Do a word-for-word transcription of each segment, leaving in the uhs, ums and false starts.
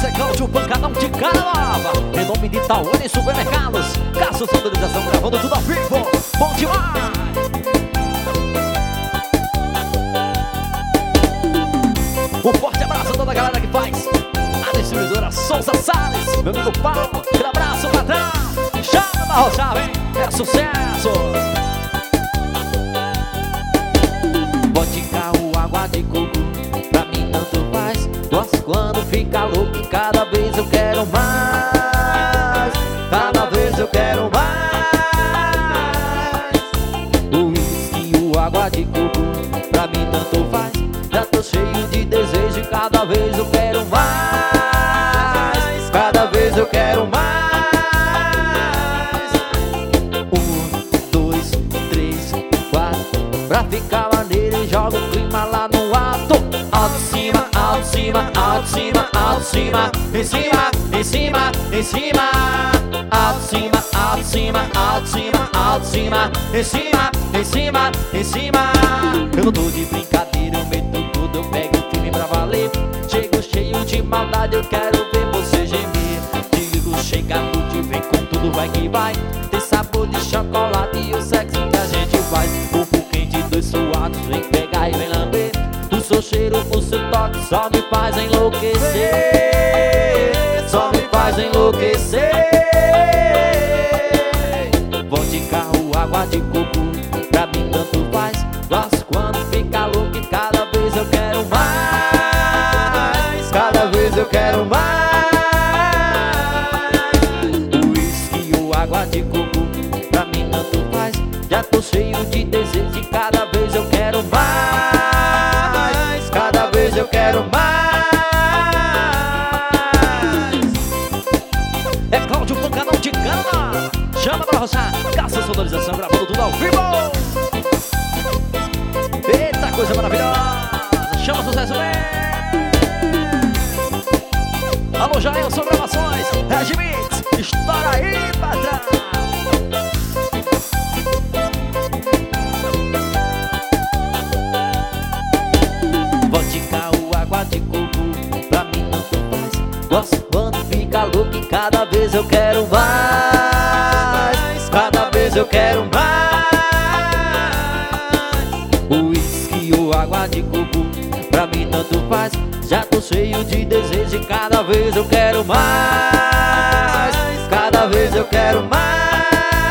secão de um pancadão de cara nova. Em nome de Tawane Supermercados, Caça Sonorização, gravando tudo ao vivo. Bom demais! Um forte abraço a toda a galera que faz a distribuidora Souza Salles. Meu amigo Paulo, aquele abraço, patrão. Chama pra roçar, vem, é sucesso. Vodka ou água de coco, pra mim tanto faz. Gosto quando fica louco e cada vez eu quero mais. Cada vez eu quero mais. O uísque ou água de coco, pra mim tanto faz. Já tô cheio de desejo e cada vez eu quero mais. Cada vez eu quero mais. Um, dois, três, quatro. Pra ficar maneiro e joga o clima lá no alto. Alto em cima, alto em cima, alto em cima, alto em cima. Em cima, em cima, em cima. Alto em cima, alto em cima, alto em cima, alto em cima. Em cima, em cima, em cima. Eu não tô de brincadeira, eu meto tudo, eu pego o filme pra valer. Chego cheio de maldade, eu quero ver você gemer. Digo, chega muito, vem com tudo, vai que vai. Tem sabor de chocolate e o sexo que a gente faz. Corpo quente, dois suados, vem pegar e vem lamber. O seu cheiro, o seu toque só me faz enlouquecer. Só me faz enlouquecer. Vodka ou água de coco, pra mim tanto faz. Gosto quando fica louco e cada vez eu quero mais. Cada vez eu quero mais. Uísque ou água de coco, pra mim tanto faz. Já tô cheio de desejo e cada vez eu quero mais. Cada vez eu quero mais. É Cláudio Pancadão de Cana. Chama pra roçar, Caça Sonorização, gravando tudo ao vivo. Eita, coisa maravilhosa. Chama sucesso, vem. Alô, Jailson Gravações, Regimix, estoura aí, patrão. Vodka ou água de coco, pra mim tanto faz. Gosto quando fica louco e cada vez eu quero mais. Cada vez eu quero mais. Uísque ou água de coco, pra mim tanto faz. Já tô cheio de desejo e cada vez eu quero mais. Cada vez eu quero mais.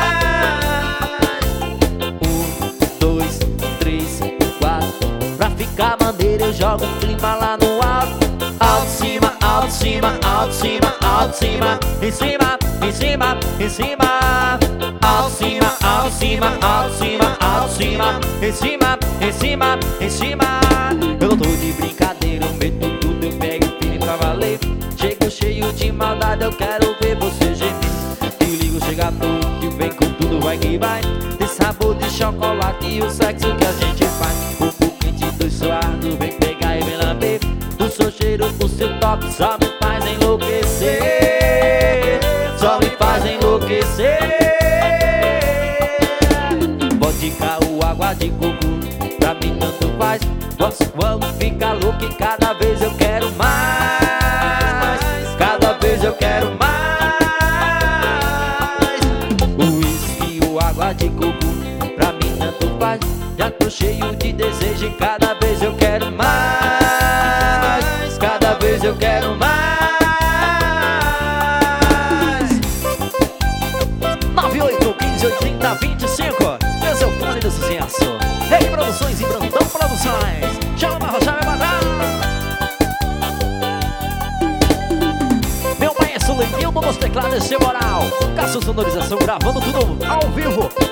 Um, dois, três, quatro. Pra ficar maneiro eu jogo um clima lá no alto. Alto em cima, alto em cima, alto em cima, alto em cima. Em cima, em cima, em cima. Alto em cima, alto em cima, alto em cima, alto em cima. Em cima, em cima, em cima. Eu não tô de brincadeira, eu meto tudo, eu pego o filme pra valer. Chego cheio de maldade, eu quero ver você gemer. Te ligo, chega noite, vem com tudo, vai que vai. Tem sabor de chocolate e o sexo que a gente faz. Corpo quente, dois suados, vem pegar e vem lamber. Do seu cheiro, o seu toque só me faz enlouquecer. Só me faz enlouquecer. Vodka ou água de coco, pra mim tanto faz. Gosto quando fica louco e cada vez eu quero mais. Cada vez eu quero mais. Uísque ou água de coco, pra mim tanto faz. Já tô cheio de desejo e cada vez eu quero mais. Cada vez eu quero mais. Nove oito um cinco oito zero vinte e cinco. Esse é o fone do sucesso. Rei Produções e Brandão Produções. Chama pra roçar, meu patrão. Meu maestro Lenildo nos teclados, esse moral. Caça Sonorização, gravando tudo ao vivo.